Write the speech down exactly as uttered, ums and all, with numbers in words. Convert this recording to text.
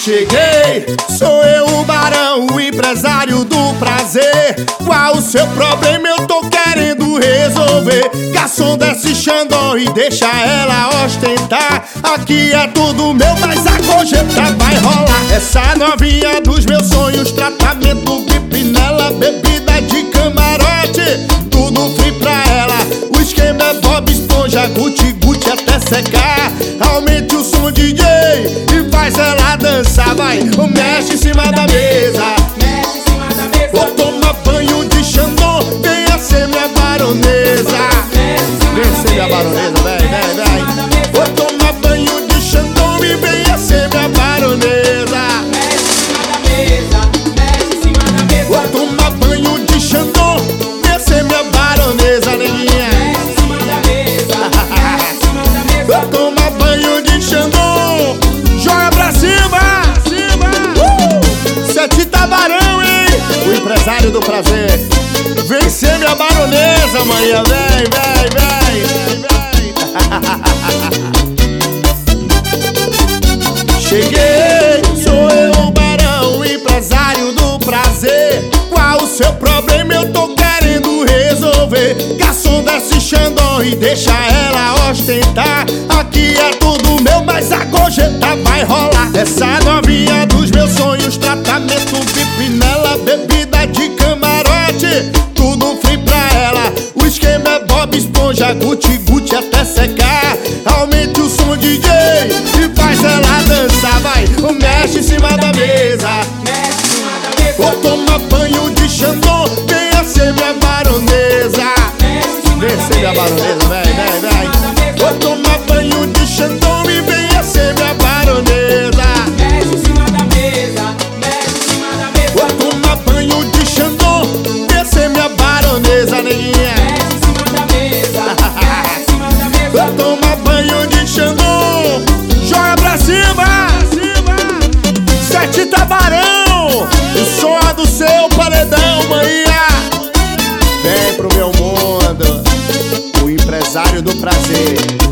Cheguei, sou eu o barão, o empresário do prazer. Qual o seu problema? Eu tô querendo resolver. Garçom, desce Xandão e deixa ela ostentar. Aqui é tudo meu, mas a gorjeta vai rolar. Essa novinha dos meus sonhos, tratamento VIP nela, bebida de camarote, tudo free pra ela. O esquema é Bob Esponja, guti guti até secar. Aumente o som, D J, e faz ela dançar. Vai, mexe em cima da mesa, mexe em cima da mesa. vou tomar banho de Xandão, venha ser minha baronesa. Vem ser minha baronesa, vem, vem, vem. Vou tomar banho de Xandão e venha ser minha baronesa. Mexe em cima da mesa, mexe em cima da mesa. Vou tomar banho de Xandão, venha ser minha baronesa, neguinha. Mexe em cima da mesa, mexe em cima da mesa. Vou tomar banho de Xandão, joga pra cima, cima. Uh! Sete Tabarão, hein? O empresário do prazer. Vem ser minha baronesa, manhã, vem, vem, vem, vem. Cheguei, sou eu o barão, o empresário do prazer. Qual o seu problema? Eu tô querendo resolver. Garçom, desce Xandão e deixa ela ostentar. Aqui é tudo meu, mas a gorjeta vai rolar. Essa novinha dos meus sonhos, tratamento VIP nela, bebida de camarote, tudo free pra ela. O esquema é Bob Esponja, guti guti até secar. Aumente o som, D J, e faz ela dançar. Vai, mexe em cima da mesa, Mexe em cima da mesa. vou tomar banho de Xandão, venha ser minha baronesa. Vem ser minha baronesa, vem, vem, vem. Vou tomar banho de Xandão e venha ser minha baronesa. Mexe em cima da mesa, mexe em cima da mesa. Vou tomar banho de Xandão, venha ser minha baronesa, neguinha. Mexe em cima da mesa, mexe em cima da mesa. Vou tomar banho de Xandão, joga pra cima, cima. Sete Tabarão, o som é do seu paredão, manhã. Vem pro meu mundo, o empresário do prazer.